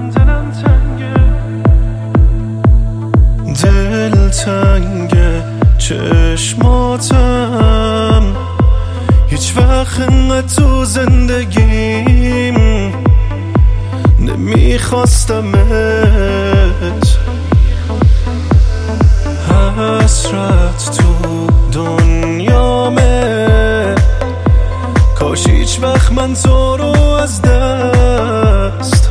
دل تنگه چشماتم، هیچ وقت انقدر تو زندگیم نمیخواستمت. حسرت تو دنیامه، کاش هیچ وقت من تو رو از دست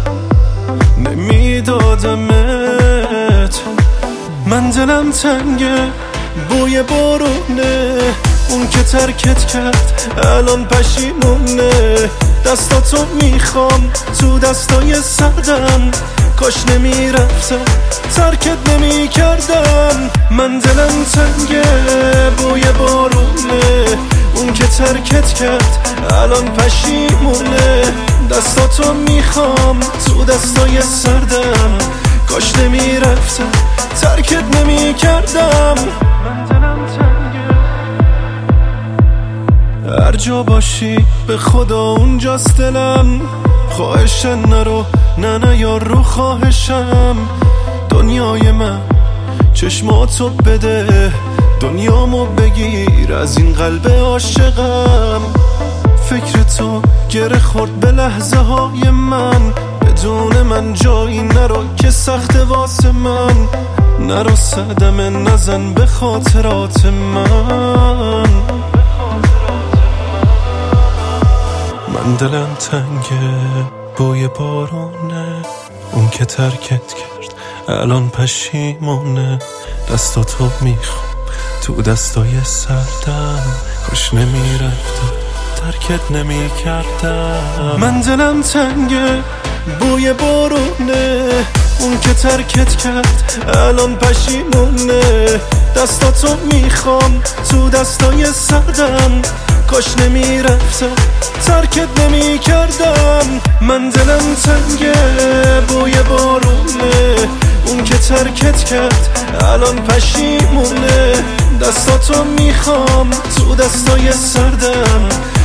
نمیدادمت. من دلم تنگه، بوی بارونه، اون که ترکت کرد الان پشیمونه. دستاتو میخوام تو دستای سردم، کاش نمیرفتم ترکت نمیکردم. من دلم تنگه، بوی بارونه، اون که ترکت کرد الان پشیمونه. دستاتو میخوام تو دستای سردم، کاش نمیرفتم ترکت نمیکردم. من دلم تنگه، هر جا باشی به خدا اونجاست دلم. خواهشن نرو، نه یار رو خواهشم. دنیای من چشماتو بده، دنیامو بگیر از این قلب عاشقم. فکر تو گره خورد به لحظه های من، بدون من جایی نرو که سخت واسه من. نرو صدمه نزن به خاطرات من. من دلم تنگه، بوی بارونه، اون که ترکت کرد الان پشیمونه. دستاتو میخوام تو دستای سردم، کاش نمیرفتم ترکت نمیکردم. من دلم تنگه، بوی بارونه، اون که ترکت کرد الان پشیمونه. دستاتو میخوام تو دستای سردم، کاش نمیرفتم ترکت نمیکردم. من دلم تنگه، بوی بارونه، اون که ترکت کرد الان پشیمونه. دستاتو میخوام تو دستای سردم،